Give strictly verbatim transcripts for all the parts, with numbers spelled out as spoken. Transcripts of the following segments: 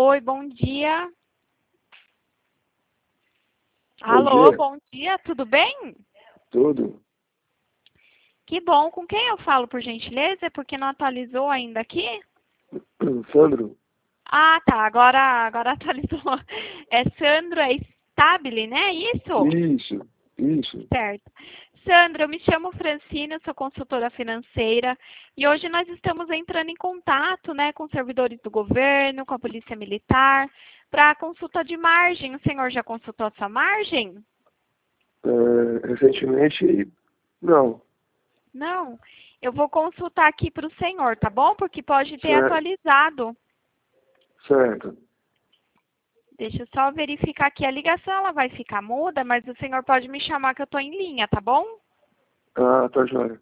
Oi, bom dia. Bom Alô, dia. bom dia, tudo bem? Tudo? Que bom. Com quem eu falo, por gentileza? É porque não atualizou ainda aqui? Sandro? Ah, tá. Agora, agora atualizou. É Sandro, é Stabile, né? Isso? Isso, isso. Certo. Sandra, eu me chamo Francina, eu sou consultora financeira e hoje nós estamos entrando em contato, né, com servidores do governo, com a Polícia Militar, para a consulta de margem. O senhor já consultou a sua margem? É, recentemente, não. Não. Eu vou consultar aqui para o senhor, tá bom? Porque pode ter Certo. atualizado. Certo. Deixa eu só verificar aqui. A ligação ela vai ficar muda, mas o senhor pode me chamar que eu estou em linha, tá bom? Ah, tá joia.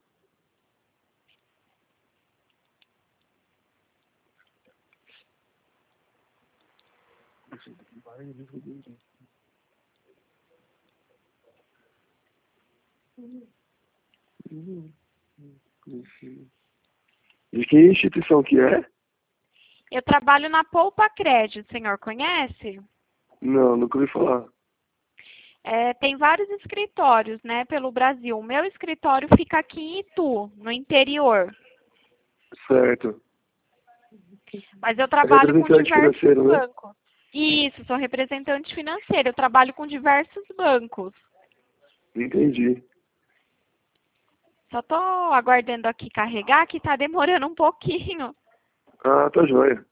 De que instituição que é? Eu trabalho na Poupa Crédito, o senhor conhece? Não, nunca ouvi falar. É, tem vários escritórios, né, pelo Brasil. O meu escritório fica aqui em Itu, no interior. Certo. Mas eu É trabalho com representante diversos financeiro, né? bancos. Isso, sou representante financeira. Eu trabalho com diversos bancos. Entendi. Só estou aguardando aqui carregar, que está demorando um pouquinho. Ah, tá joia.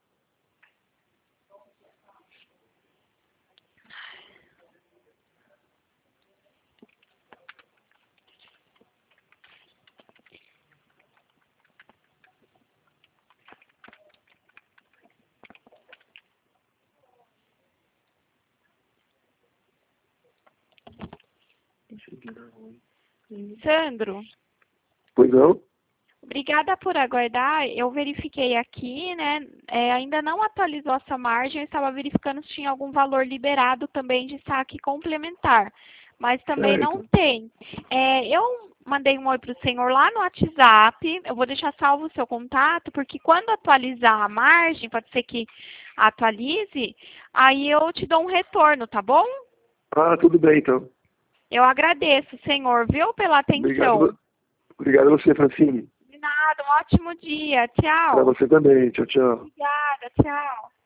Sandro, Pois não? obrigada por aguardar. Eu verifiquei aqui, né? É, ainda não atualizou essa margem. Eu estava verificando se tinha algum valor liberado também de saque complementar. Mas também não Certo. tem. É, eu mandei um oi para o senhor lá no WhatsApp. Eu vou deixar salvo o seu contato, porque quando atualizar a margem, pode ser que atualize, aí eu te dou um retorno, tá bom? Ah, tudo bem, então. Eu agradeço, senhor, viu, pela atenção. Obrigado, obrigado a você, Francine. De nada, um ótimo dia. Para Tchau. você também. Tchau, tchau. Obrigada, tchau.